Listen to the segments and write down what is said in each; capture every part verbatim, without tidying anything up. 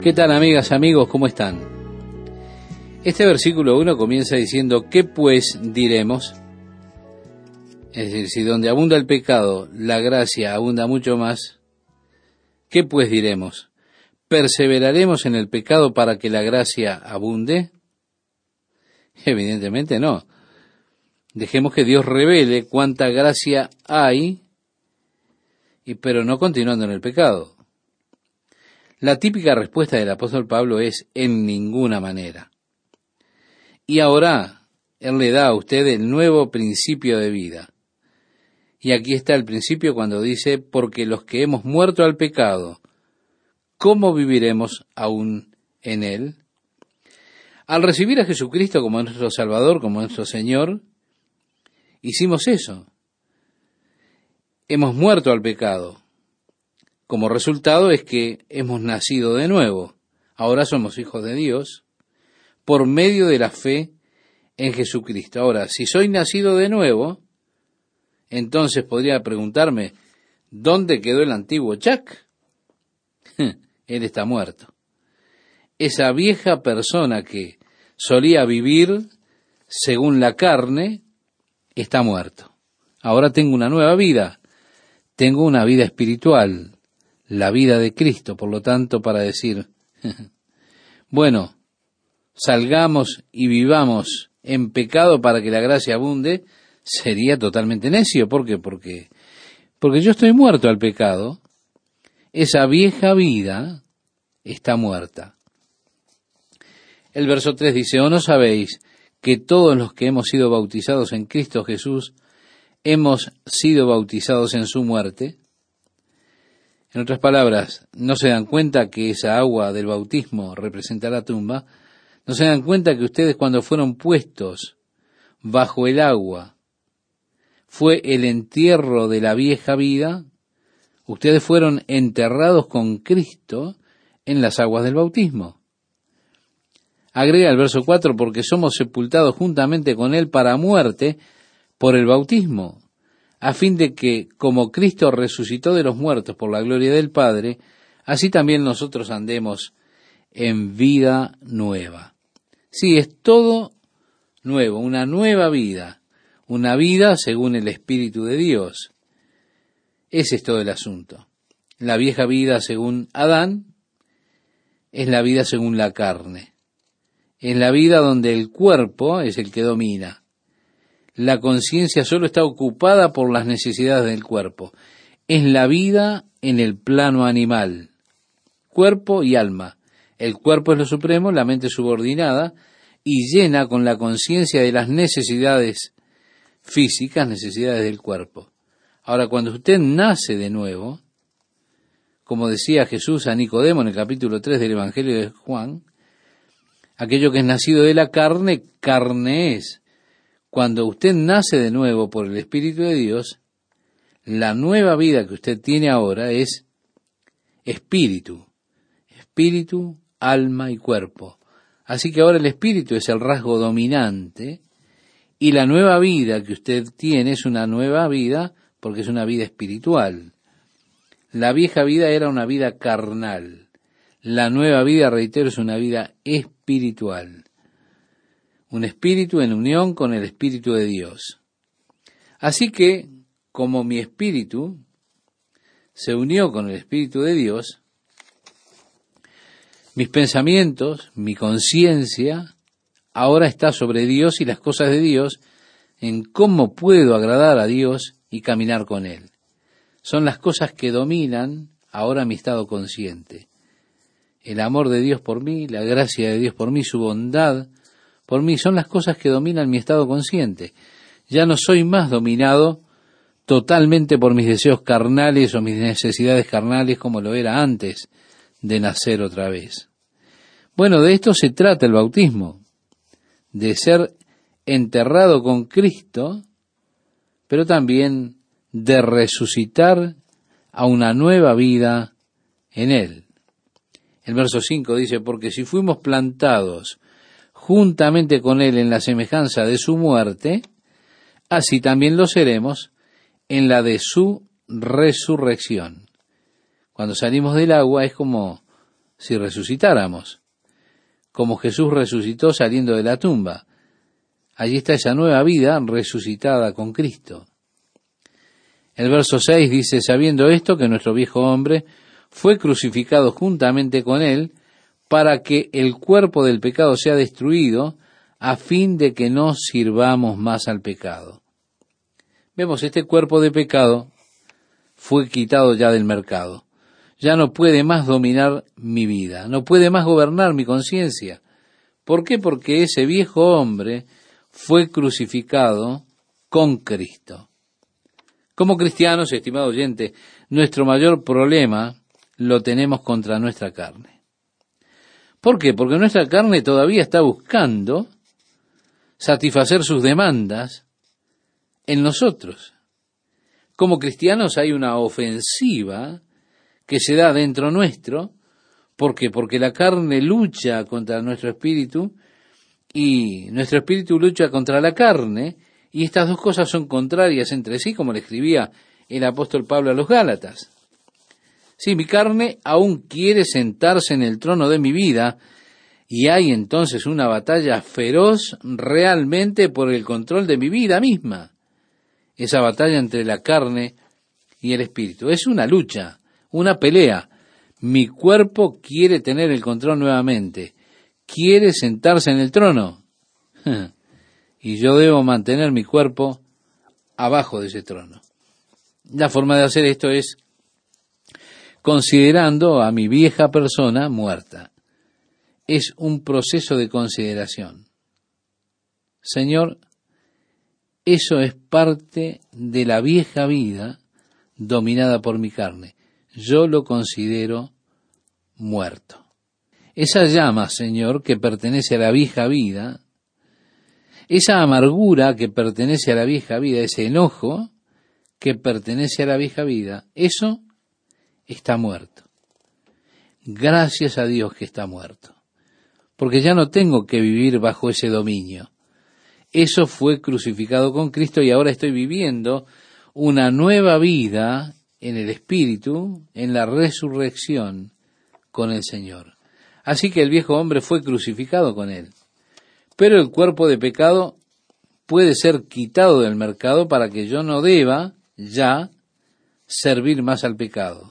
¿Qué tal, amigas, amigos? ¿Cómo están? Este versículo uno comienza diciendo, ¿qué pues diremos? Es decir, si donde abunda el pecado, la gracia abunda mucho más, ¿qué pues diremos? ¿Perseveraremos en el pecado para que la gracia abunde? Evidentemente no. Dejemos que Dios revele cuánta gracia hay, y pero no continuando en el pecado. La típica respuesta del apóstol Pablo es en ninguna manera. Y ahora él le da a usted el nuevo principio de vida. Y aquí está el principio cuando dice, porque los que hemos muerto al pecado, ¿cómo viviremos aún en él? Al recibir a Jesucristo como nuestro Salvador, como nuestro Señor, hicimos eso. Hemos muerto al pecado. Como resultado es que hemos nacido de nuevo. Ahora somos hijos de Dios por medio de la fe en Jesucristo. Ahora, si soy nacido de nuevo, entonces podría preguntarme, ¿dónde quedó el antiguo Jack? Él está muerto. Esa vieja persona que solía vivir según la carne, está muerto. Ahora tengo una nueva vida. Tengo una vida espiritual. La vida de Cristo, por lo tanto, para decir, bueno, salgamos y vivamos en pecado para que la gracia abunde, sería totalmente necio. ¿Por qué? Porque, porque yo estoy muerto al pecado, esa vieja vida está muerta. El verso tres dice, ¿o no sabéis que todos los que hemos sido bautizados en Cristo Jesús, hemos sido bautizados en su muerte? En otras palabras, ¿no se dan cuenta que esa agua del bautismo representa la tumba? ¿No se dan cuenta que ustedes cuando fueron puestos bajo el agua fue el entierro de la vieja vida? Ustedes fueron enterrados con Cristo en las aguas del bautismo. Agrega el verso cuatro, porque somos sepultados juntamente con Él para muerte por el bautismo, a fin de que, como Cristo resucitó de los muertos por la gloria del Padre, así también nosotros andemos en vida nueva. Sí, es todo nuevo, una nueva vida, una vida según el Espíritu de Dios. Ese es todo el asunto. La vieja vida según Adán es la vida según la carne. Es la vida donde el cuerpo es el que domina. La conciencia solo está ocupada por las necesidades del cuerpo. Es la vida en el plano animal, cuerpo y alma. El cuerpo es lo supremo, la mente subordinada y llena con la conciencia de las necesidades físicas, necesidades del cuerpo. Ahora, cuando usted nace de nuevo, como decía Jesús a Nicodemo en el capítulo tres del Evangelio de Juan, aquello que es nacido de la carne, carne es. Cuando usted nace de nuevo por el Espíritu de Dios, la nueva vida que usted tiene ahora es espíritu, espíritu, alma y cuerpo. Así que ahora el espíritu es el rasgo dominante y la nueva vida que usted tiene es una nueva vida porque es una vida espiritual. La vieja vida era una vida carnal. La nueva vida, reitero, es una vida espiritual. Un espíritu en unión con el Espíritu de Dios. Así que, como mi espíritu se unió con el Espíritu de Dios, mis pensamientos, mi conciencia, ahora está sobre Dios y las cosas de Dios, en cómo puedo agradar a Dios y caminar con Él. Son las cosas que dominan ahora mi estado consciente. El amor de Dios por mí, la gracia de Dios por mí, su bondad por mí, son las cosas que dominan mi estado consciente. Ya no soy más dominado totalmente por mis deseos carnales o mis necesidades carnales como lo era antes de nacer otra vez. Bueno, de esto se trata el bautismo, de ser enterrado con Cristo, pero también de resucitar a una nueva vida en Él. El verso cinco dice, porque si fuimos plantados juntamente con Él en la semejanza de su muerte, así también lo seremos en la de su resurrección. Cuando salimos del agua es como si resucitáramos, como Jesús resucitó saliendo de la tumba. Allí está esa nueva vida resucitada con Cristo. El verso seis dice, sabiendo esto, que nuestro viejo hombre fue crucificado juntamente con él, para que el cuerpo del pecado sea destruido, a fin de que no sirvamos más al pecado. Vemos, este cuerpo de pecado fue quitado ya del mercado. Ya no puede más dominar mi vida, no puede más gobernar mi conciencia. ¿Por qué? Porque ese viejo hombre fue crucificado con Cristo. Como cristianos, estimado oyente, nuestro mayor problema lo tenemos contra nuestra carne. ¿Por qué? Porque nuestra carne todavía está buscando satisfacer sus demandas en nosotros. Como cristianos hay una ofensiva que se da dentro nuestro. ¿Por qué? Porque la carne lucha contra nuestro espíritu y nuestro espíritu lucha contra la carne, y estas dos cosas son contrarias entre sí, como le escribía el apóstol Pablo a los Gálatas. Sí, mi carne aún quiere sentarse en el trono de mi vida, y hay entonces una batalla feroz realmente por el control de mi vida misma. Esa batalla entre la carne y el espíritu. Es una lucha, una pelea. Mi cuerpo quiere tener el control nuevamente. Quiere sentarse en el trono. Y yo debo mantener mi cuerpo abajo de ese trono. La forma de hacer esto es considerando a mi vieja persona muerta. Es un proceso de consideración. Señor, eso es parte de la vieja vida dominada por mi carne. Yo lo considero muerto. Esa llama, Señor, que pertenece a la vieja vida, esa amargura que pertenece a la vieja vida, ese enojo que pertenece a la vieja vida, eso está muerto. Gracias a Dios que está muerto, porque ya no tengo que vivir bajo ese dominio. Eso fue crucificado con Cristo y ahora estoy viviendo una nueva vida en el Espíritu, en la resurrección con el Señor. Así que el viejo hombre fue crucificado con él. Pero el cuerpo de pecado puede ser quitado del mercado para que yo no deba ya servir más al pecado.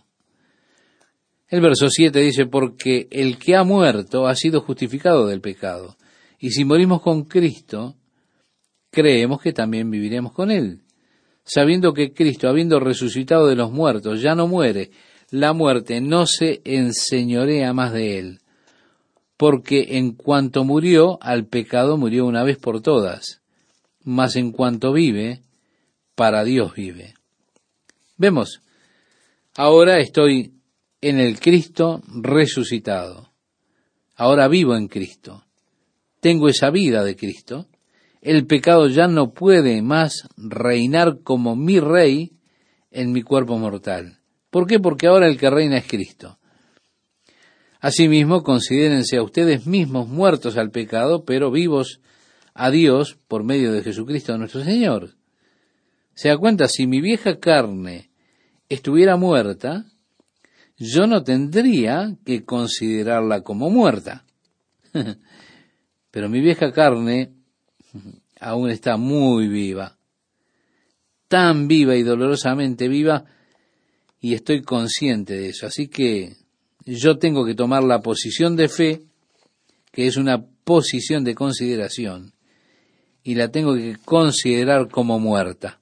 El verso siete dice, porque el que ha muerto ha sido justificado del pecado. Y si morimos con Cristo, creemos que también viviremos con Él, sabiendo que Cristo, habiendo resucitado de los muertos, ya no muere, la muerte no se enseñorea más de Él, porque en cuanto murió, al pecado murió una vez por todas, mas en cuanto vive, para Dios vive. Vemos, ahora estoy en el Cristo resucitado, ahora vivo en Cristo, tengo esa vida de Cristo. El pecado ya no puede más reinar como mi rey en mi cuerpo mortal. ¿Por qué? Porque ahora el que reina es Cristo. Asimismo, considérense a ustedes mismos muertos al pecado, pero vivos a Dios por medio de Jesucristo nuestro Señor. ¿Se da cuenta? Si mi vieja carne estuviera muerta, yo no tendría que considerarla como muerta. Pero mi vieja carne aún está muy viva, tan viva y dolorosamente viva, y estoy consciente de eso. Así que yo tengo que tomar la posición de fe, que es una posición de consideración, y la tengo que considerar como muerta.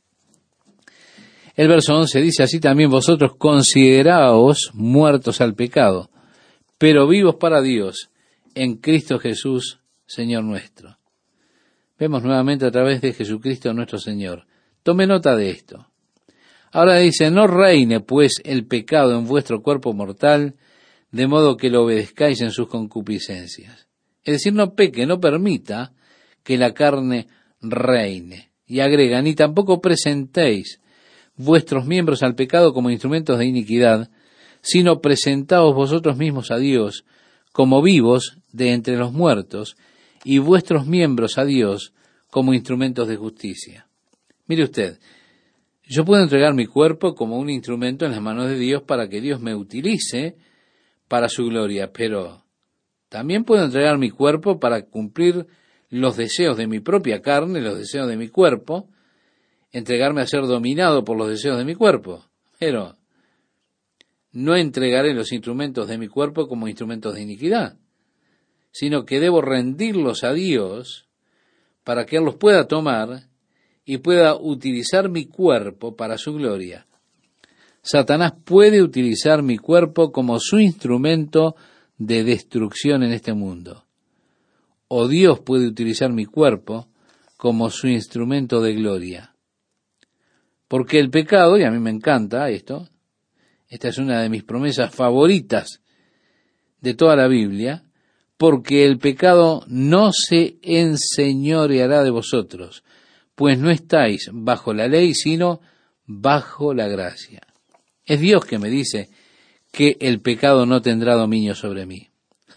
El verso once dice, así también vosotros consideraos muertos al pecado, pero vivos para Dios, en Cristo Jesús, Señor nuestro. Vemos nuevamente a través de Jesucristo nuestro Señor. Tome nota de esto. Ahora dice, no reine pues el pecado en vuestro cuerpo mortal, de modo que lo obedezcáis en sus concupiscencias. Es decir, no peque, no permita que la carne reine. Y agrega, ni tampoco presentéis vuestros miembros al pecado como instrumentos de iniquidad, sino presentaos vosotros mismos a Dios como vivos de entre los muertos, y vuestros miembros a Dios como instrumentos de justicia. Mire usted, yo puedo entregar mi cuerpo como un instrumento en las manos de Dios para que Dios me utilice para su gloria, pero también puedo entregar mi cuerpo para cumplir los deseos de mi propia carne, los deseos de mi cuerpo, entregarme a ser dominado por los deseos de mi cuerpo, pero no entregaré los instrumentos de mi cuerpo como instrumentos de iniquidad, sino que debo rendirlos a Dios para que Él los pueda tomar y pueda utilizar mi cuerpo para su gloria. Satanás puede utilizar mi cuerpo como su instrumento de destrucción en este mundo, o Dios puede utilizar mi cuerpo como su instrumento de gloria. Porque el pecado, y a mí me encanta esto, esta es una de mis promesas favoritas de toda la Biblia, porque el pecado no se enseñoreará de vosotros, pues no estáis bajo la ley, sino bajo la gracia. Es Dios que me dice que el pecado no tendrá dominio sobre mí.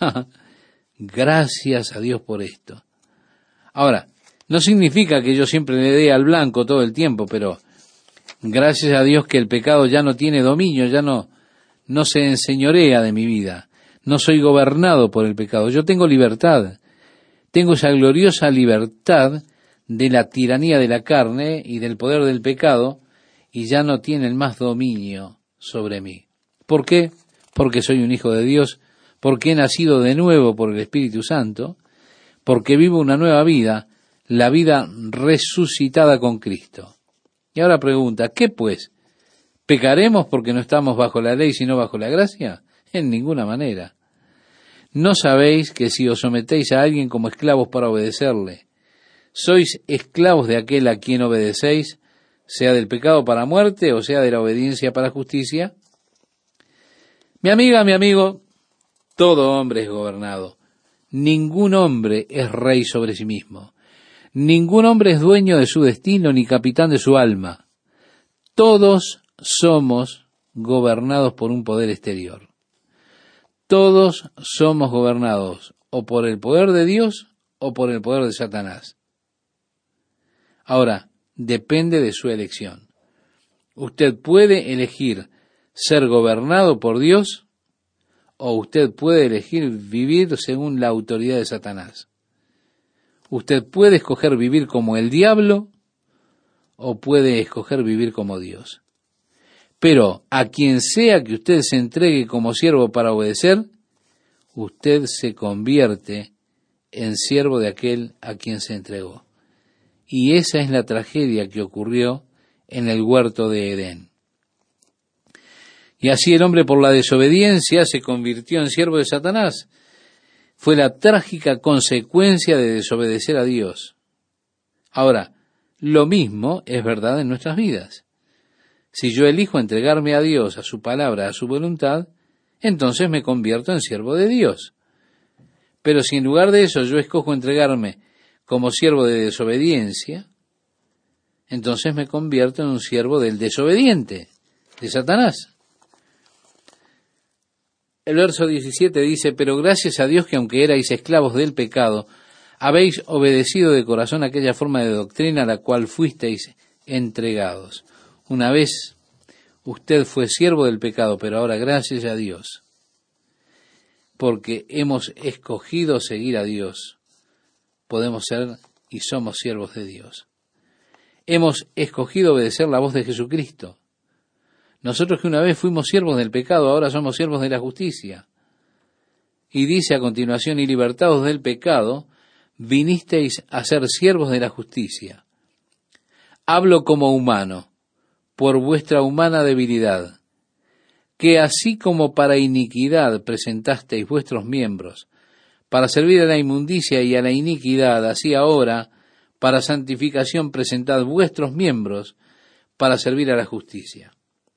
Gracias a Dios por esto. Ahora, no significa que yo siempre le dé al blanco todo el tiempo, pero gracias a Dios que el pecado ya no tiene dominio, ya no, no se enseñorea de mi vida. No soy gobernado por el pecado. Yo tengo libertad. Tengo esa gloriosa libertad de la tiranía de la carne y del poder del pecado, y ya no tienen más dominio sobre mí. ¿Por qué? Porque soy un hijo de Dios, porque he nacido de nuevo por el Espíritu Santo, porque vivo una nueva vida, la vida resucitada con Cristo. Y ahora pregunta, ¿qué pues? ¿Pecaremos porque no estamos bajo la ley sino bajo la gracia? En ninguna manera. ¿No sabéis que si os sometéis a alguien como esclavos para obedecerle, sois esclavos de aquel a quien obedecéis, sea del pecado para muerte o sea de la obediencia para justicia? Mi amiga, mi amigo, todo hombre es gobernado. Ningún hombre es rey sobre sí mismo. Ningún hombre es dueño de su destino ni capitán de su alma. Todos somos gobernados por un poder exterior. Todos somos gobernados o por el poder de Dios o por el poder de Satanás. Ahora, depende de su elección. Usted puede elegir ser gobernado por Dios o usted puede elegir vivir según la autoridad de Satanás. Usted puede escoger vivir como el diablo o puede escoger vivir como Dios. Pero a quien sea que usted se entregue como siervo para obedecer, usted se convierte en siervo de aquel a quien se entregó. Y esa es la tragedia que ocurrió en el huerto de Edén. Y así el hombre por la desobediencia se convirtió en siervo de Satanás. Fue la trágica consecuencia de desobedecer a Dios. Ahora, lo mismo es verdad en nuestras vidas. Si yo elijo entregarme a Dios, a su palabra, a su voluntad, entonces me convierto en siervo de Dios. Pero si en lugar de eso yo escojo entregarme como siervo de desobediencia, entonces me convierto en un siervo del desobediente, de Satanás. El verso diecisiete dice, pero gracias a Dios que aunque erais esclavos del pecado, habéis obedecido de corazón aquella forma de doctrina a la cual fuisteis entregados. Una vez usted fue siervo del pecado, pero ahora gracias a Dios, porque hemos escogido seguir a Dios, podemos ser y somos siervos de Dios. Hemos escogido obedecer la voz de Jesucristo. Nosotros que una vez fuimos siervos del pecado, ahora somos siervos de la justicia. Y dice a continuación, y libertados del pecado, vinisteis a ser siervos de la justicia. Hablo como humano, por vuestra humana debilidad, que así como para iniquidad presentasteis vuestros miembros, para servir a la inmundicia y a la iniquidad, así ahora, para santificación presentad vuestros miembros, para servir a la justicia.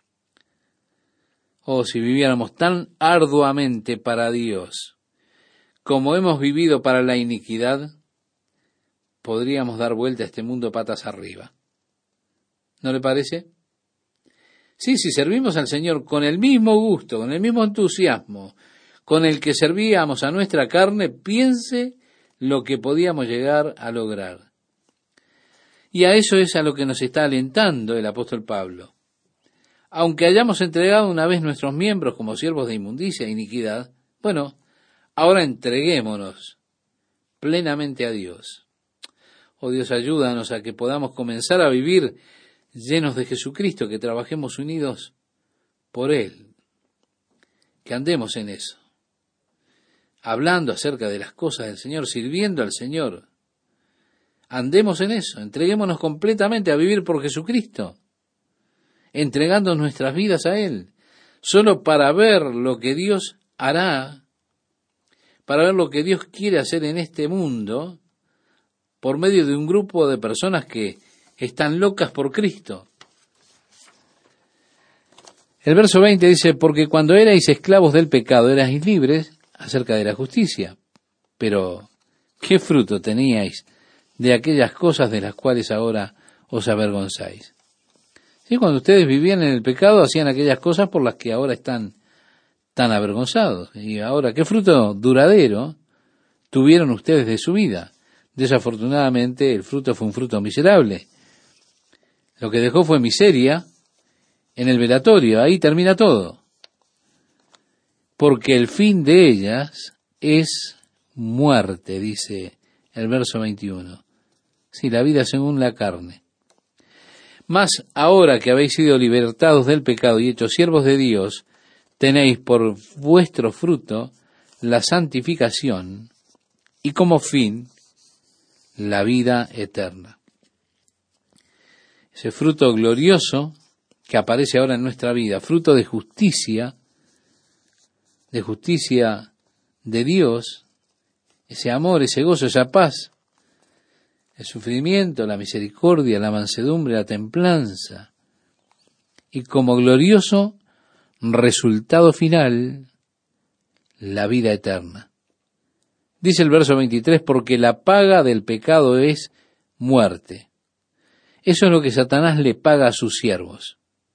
Oh, si viviéramos tan arduamente para Dios, como hemos vivido para la iniquidad, podríamos dar vuelta a este mundo patas arriba. ¿No le parece? Sí, si servimos al Señor con el mismo gusto, con el mismo entusiasmo, con el que servíamos a nuestra carne, piense lo que podíamos llegar a lograr. Y a eso es a lo que nos está alentando el apóstol Pablo. Aunque hayamos entregado una vez nuestros miembros como siervos de inmundicia e iniquidad, bueno, ahora entreguémonos plenamente a Dios. Oh Dios, ayúdanos a que podamos comenzar a vivir llenos de Jesucristo, que trabajemos unidos por Él, que andemos en eso, hablando acerca de las cosas del Señor, sirviendo al Señor. Andemos en eso, entreguémonos completamente a vivir por Jesucristo, entregando nuestras vidas a Él, solo para ver lo que Dios hará, para ver lo que Dios quiere hacer en este mundo, por medio de un grupo de personas que están locas por Cristo. El verso veinte dice, porque cuando erais esclavos del pecado, erais libres acerca de la justicia. Pero, ¿qué fruto teníais de aquellas cosas de las cuales ahora os avergonzáis? Sí, cuando ustedes vivían en el pecado, hacían aquellas cosas por las que ahora están tan avergonzados. Y ahora, ¿qué fruto duradero tuvieron ustedes de su vida? Desafortunadamente, el fruto fue un fruto miserable. Lo que dejó fue miseria en el velatorio. Ahí termina todo. Porque el fin de ellas es muerte, dice el verso veintiuno. Sí, la vida según la carne. Mas ahora que habéis sido libertados del pecado y hechos siervos de Dios, tenéis por vuestro fruto la santificación y como fin la vida eterna. Ese fruto glorioso que aparece ahora en nuestra vida, fruto de justicia, de justicia de Dios, ese amor, ese gozo, esa paz, el sufrimiento, la misericordia, la mansedumbre, la templanza, y como glorioso resultado final, la vida eterna. Dice el verso veintitrés, porque la paga del pecado es muerte. Eso es lo que Satanás le paga a sus siervos.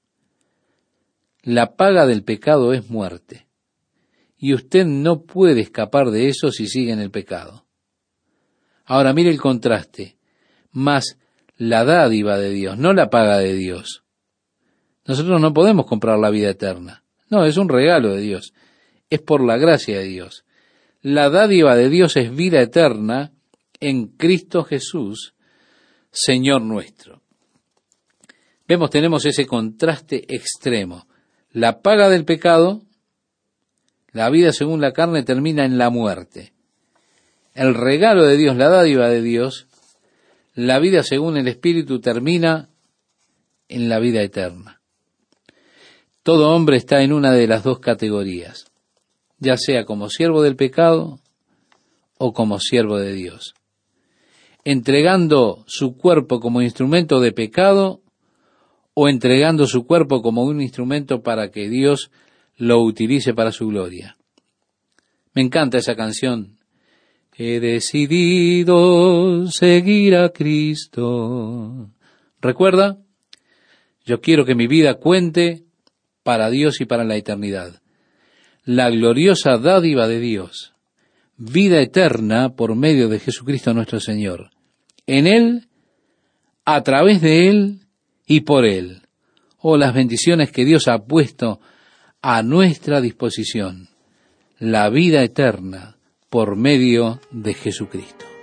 La paga del pecado es muerte. Y usted no puede escapar de eso si sigue en el pecado. Ahora mire el contraste. Más la dádiva de Dios, no la paga de Dios. Nosotros no podemos comprar la vida eterna. No, es un regalo de Dios. Es por la gracia de Dios. La dádiva de Dios es vida eterna en Cristo Jesús, Señor nuestro. Vemos, tenemos ese contraste extremo. La paga del pecado, la vida según la carne, termina en la muerte. El regalo de Dios, la dádiva de Dios, la vida según el Espíritu, termina en la vida eterna. Todo hombre está en una de las dos categorías, ya sea como siervo del pecado o como siervo de Dios, entregando su cuerpo como instrumento de pecado o entregando su cuerpo como un instrumento para que Dios lo utilice para su gloria. Me encanta esa canción. He decidido seguir a Cristo. ¿Recuerda? Yo quiero que mi vida cuente para Dios y para la eternidad. La gloriosa dádiva de Dios, vida eterna por medio de Jesucristo nuestro Señor. En Él, a través de Él y por Él. Oh, las bendiciones que Dios ha puesto a nuestra disposición. La vida eterna por medio de Jesucristo.